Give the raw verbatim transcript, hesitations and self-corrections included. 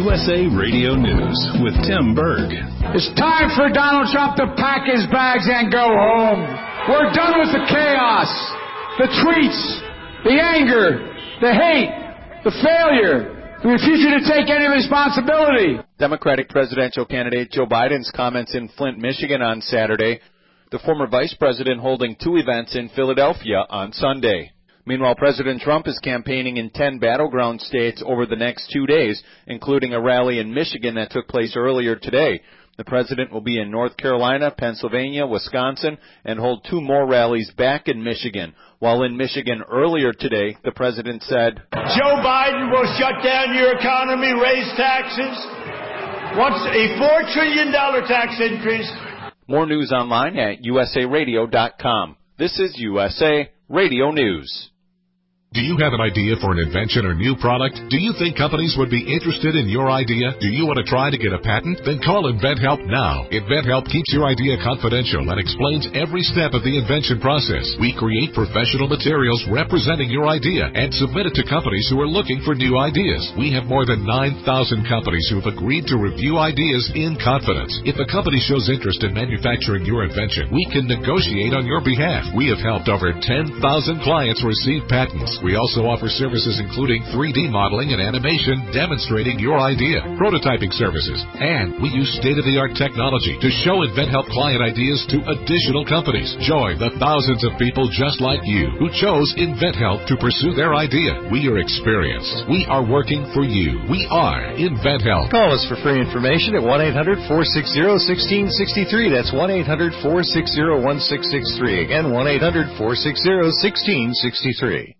U S A Radio News with Tim Berg. It's time for Donald Trump to pack his bags and go home. We're done with the chaos, the tweets, the anger, the hate, the failure, the refusal to take any responsibility. Democratic presidential candidate Joe Biden's comments in Flint, Michigan on Saturday. The former vice president holding two events in Philadelphia on Sunday. Meanwhile, President Trump is campaigning in ten battleground states over the next two days, including a rally in Michigan that took place earlier today. The president will be in North Carolina, Pennsylvania, Wisconsin, and hold two more rallies back in Michigan. While in Michigan earlier today, the president said, Joe Biden will shut down your economy, raise taxes, wants a four trillion dollars tax increase. More news online at U S A radio dot com. This is U S A Radio News. Do you have an idea for an invention or new product? Do you think companies would be interested in your idea? Do you want to try to get a patent? Then call InventHelp now. InventHelp keeps your idea confidential and explains every step of the invention process. We create professional materials representing your idea and submit it to companies who are looking for new ideas. We have more than nine thousand companies who have agreed to review ideas in confidence. If a company shows interest in manufacturing your invention, we can negotiate on your behalf. We have helped over ten thousand clients receive patents. We also offer services including three D modeling and animation demonstrating your idea, prototyping services, and we use state-of-the-art technology to show InventHelp client ideas to additional companies. Join the thousands of people just like you who chose InventHelp to pursue their idea. We are experienced. We are working for you. We are InventHelp. Call us for free information at one eight hundred four six zero one six six three. That's one eight hundred four six zero one six six three. Again, one eight hundred four six zero one six six three.